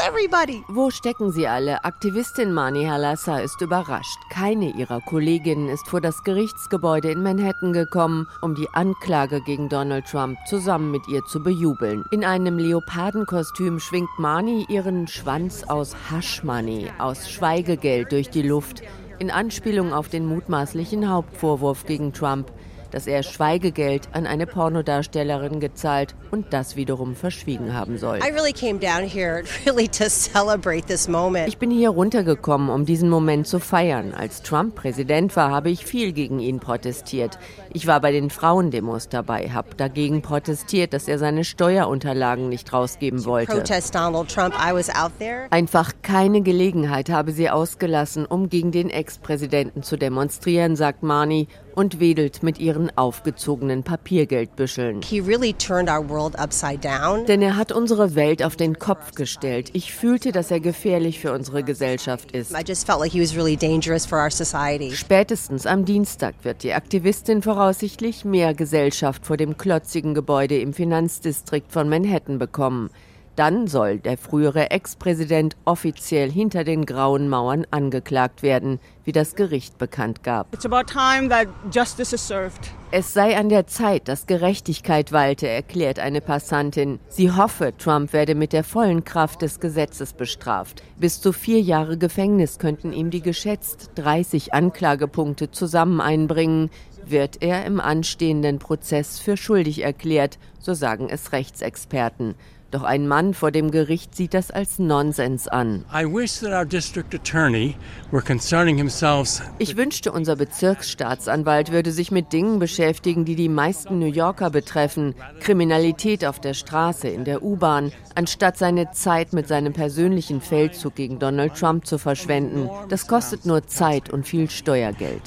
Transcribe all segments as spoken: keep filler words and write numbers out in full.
everybody. Wo stecken sie alle? Aktivistin Mani Halassa ist überrascht. Keine ihrer Kolleginnen ist vor das Gerichtsgebäude in Manhattan gekommen, um die Anklage gegen Donald Trump zusammen mit ihr zu bejubeln. In einem Leopardenkostüm schwingt Mani ihren Schwanz aus Hush Money, aus Schweigegeld durch die Luft, in Anspielung auf den mutmaßlichen Hauptvorwurf gegen Trump, dass er Schweigegeld an eine Pornodarstellerin gezahlt und das wiederum verschwiegen haben soll. I really came down here really to celebrate this moment. Ich bin hier runtergekommen, um diesen Moment zu feiern. Als Trump Präsident war, habe ich viel gegen ihn protestiert. Ich war bei den Frauendemos dabei, habe dagegen protestiert, dass er seine Steuerunterlagen nicht rausgeben wollte. Protest Donald Trump. I was out there. Einfach keine Gelegenheit habe sie ausgelassen, um gegen den Ex-Präsidenten zu demonstrieren, sagt Mani und wedelt mit ihren aufgezogenen Papiergeldbüscheln. He really turned our world upside down. Denn er hat unsere Welt auf den Kopf gestellt. Ich fühlte, dass er gefährlich für unsere Gesellschaft ist. I just felt like he was really dangerous for our society. Spätestens am Dienstag wird die Aktivistin voraussichtlich mehr Gesellschaft vor dem klotzigen Gebäude im Finanzdistrikt von Manhattan bekommen. Dann soll der frühere Ex-Präsident offiziell hinter den grauen Mauern angeklagt werden, wie das Gericht bekannt gab. It's about time that justice is served. Es sei an der Zeit, dass Gerechtigkeit walte, erklärt eine Passantin. Sie hoffe, Trump werde mit der vollen Kraft des Gesetzes bestraft. Bis zu vier Jahre Gefängnis könnten ihm die geschätzt dreißig Anklagepunkte zusammen einbringen. Wird er im anstehenden Prozess für schuldig erklärt, so sagen es Rechtsexperten. Doch ein Mann vor dem Gericht sieht das als Nonsens an. Ich wünschte, unser Bezirksstaatsanwalt würde sich mit Dingen beschäftigen, die die meisten New Yorker betreffen. Kriminalität auf der Straße, in der U-Bahn, anstatt seine Zeit mit seinem persönlichen Feldzug gegen Donald Trump zu verschwenden. Das kostet nur Zeit und viel Steuergeld.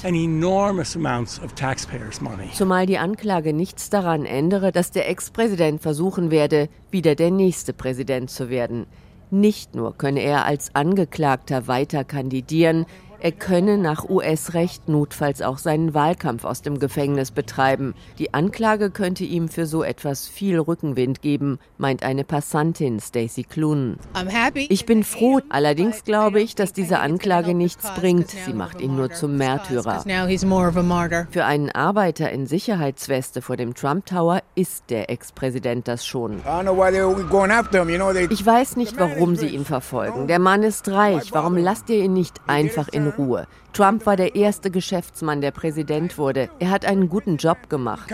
Zumal die Anklage nichts daran ändere, dass der Ex-Präsident versuchen werde, wieder der nächste Präsident zu werden. Nicht nur könne er als Angeklagter weiter kandidieren, er könne nach U S-Recht notfalls auch seinen Wahlkampf aus dem Gefängnis betreiben. Die Anklage könnte ihm für so etwas viel Rückenwind geben, meint eine Passantin, Stacey Clunan. Ich bin froh, allerdings glaube ich, dass diese Anklage nichts bringt. Sie macht ihn nur zum Märtyrer. Für einen Arbeiter in Sicherheitsweste vor dem Trump Tower ist der Ex-Präsident das schon. Ich weiß nicht, warum sie ihn verfolgen. Der Mann ist reich. Warum lasst ihr ihn nicht einfach in Ruhe? Trump war der erste Geschäftsmann, der Präsident wurde. Er hat einen guten Job gemacht.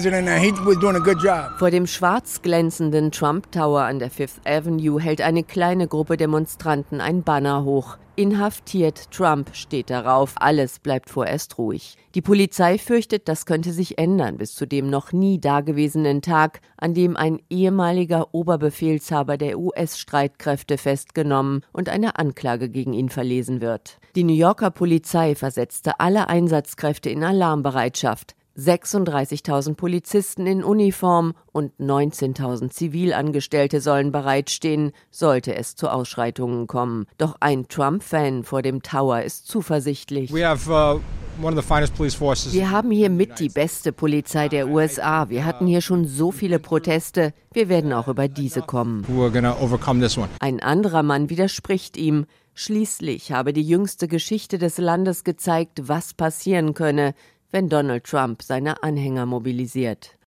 Vor dem schwarz glänzenden Trump Tower an der Fifth Avenue hält eine kleine Gruppe Demonstranten ein Banner hoch. Inhaftiert Trump steht darauf. Alles bleibt vorerst ruhig. Die Polizei fürchtet, das könnte sich ändern bis zu dem noch nie dagewesenen Tag, an dem ein ehemaliger Oberbefehlshaber der U S-Streitkräfte festgenommen und eine Anklage gegen ihn verlesen wird. Die New Yorker Polizei versetzte alle Einsatzkräfte in Alarmbereitschaft. sechsunddreißigtausend Polizisten in Uniform und neunzehntausend Zivilangestellte sollen bereitstehen, sollte es zu Ausschreitungen kommen. Doch ein Trump-Fan vor dem Tower ist zuversichtlich. We have, uh, one of the finest police forces. Wir haben hier mit die beste Polizei der U S A. Wir hatten hier schon so viele Proteste. Wir werden auch über diese kommen. We're gonna overcome this one. Ein anderer Mann widerspricht ihm. Schließlich habe die jüngste Geschichte des Landes gezeigt, was passieren könne, wenn Donald Trump seine Anhänger mobilisiert.